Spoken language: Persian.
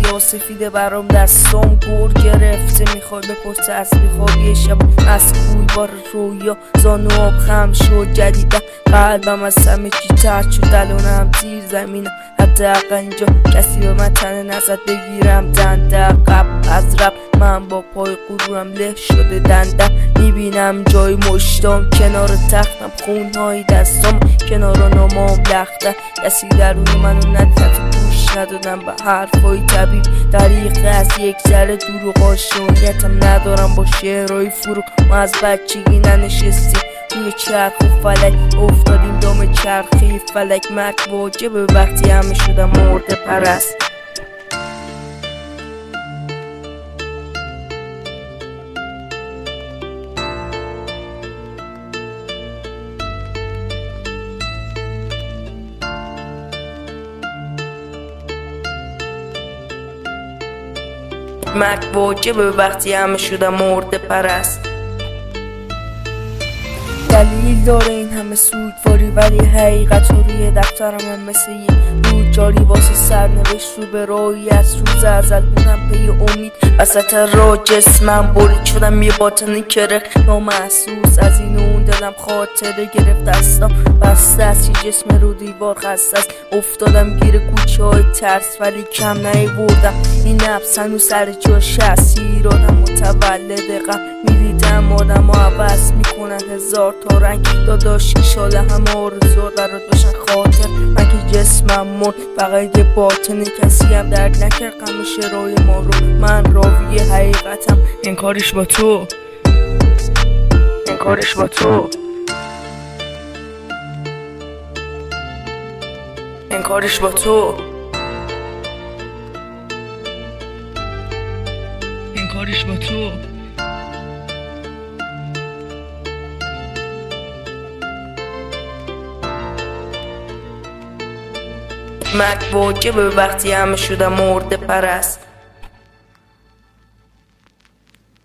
سیاه سفیده برام دستام گور گرفته. میخوای بپرسه از بیخواب یه شب از کوی بار رویا زانو آب خم شد جدیدم قلبم از همه چی ترد شد الانم زیر زمینم حداقل اینجا کسی به من تنه نزد بگیرم دنده عقب از رب من با پای غرورم له شده دندم میبینم جای مشتام کنار تختم خونهای دستام کنار نامام لختن کسی درون منو ندید گوش ندادم به حرفای طبیب دریقه از یک ذره دور و قاشونیتم ندارم با شعرهای فرو ما از بچگی ننشستیم روی چرخ و فلک افتادیم دام چرخی فلک مرگ واجبه وقتی همه شدم مرده پرست مرگ واجبه وقتی همه شدم مرده پرست دلیل داره این همه سوگواری ولی حقیقت روی دفترم هم مثل یه رود جاری واسه سرنوشت رو به راهی از روز ازل بودم پی امید وسط راه جسمم برید شدم یه باطنی کرخ نامحسوس از این اون دلم خاطره گرفت دستم بسته از یه جسم رو دیوار خسته است افتادم گیر کوچه های ترس ولی کم نیوردم این نفس هنوز سر جاش هست ایرادم متولد غم میدیدم آدم ها عوض میکنن هزار تا رنگ داداش ایشاله همه آرزو برات باشن خاطر من که جسمم مرد فقط یه باطن کسی هم درک نکرد غم شعرهای ما رو من راوی حقیقتم انکارش با تو انکارش با تو انکارش با تو انکارش با تو مرگ واجبه وقتی همه شدم مرده پرست